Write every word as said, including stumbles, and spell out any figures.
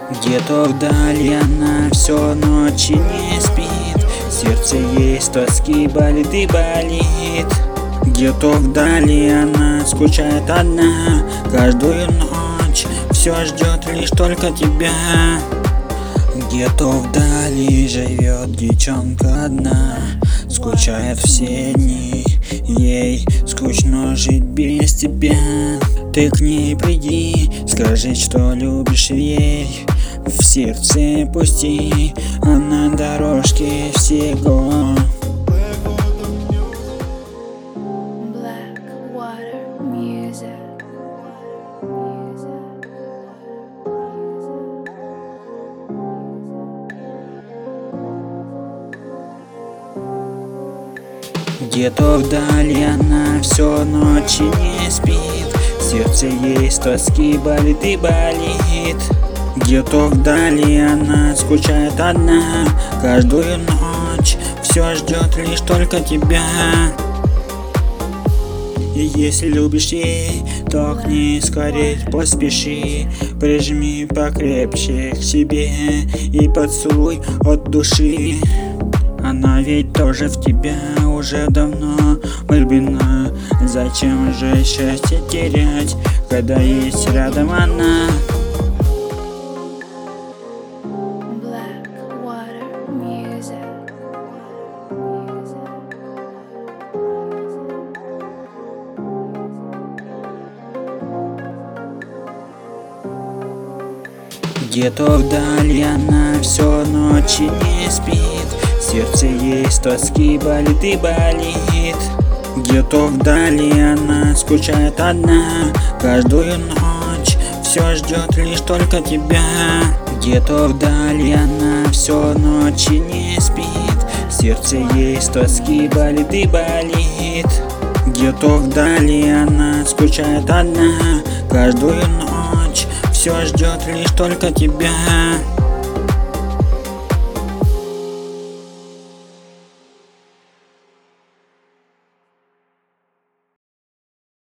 Где-то вдали она все ночи не спит, сердце есть тоски, болит и болит. Где-то вдали она скучает одна, каждую ночь все ждет лишь только тебя. Где-то вдали живет девчонка одна, скучает все дни, ей скучно жить без тебя. Ты к ней приди, скажи, что любишь, верь, в сердце пусти, а на дорожке всего. Где-то вдали она все ночи не спит, сердце есть тоски, болит и болит. Где-то вдали она скучает одна, каждую ночь все ждет лишь только тебя. И если любишь ей, то к ней скорей поспеши, прижми покрепче к себе и поцелуй от души. Она ведь тоже в тебя уже давно влюблена. Зачем же счастье терять, когда есть рядом она? Где-то вдали она все ночи не спит, сердце есть тоски, болит и болит. Где-то вдали она скучает одна, каждую ночь все ждет лишь только тебя. Где-то вдали она все ночи не спит, сердце есть тоски, болит и болит. Где-то вдали она скучает одна, каждую ночь все ждет лишь только тебя.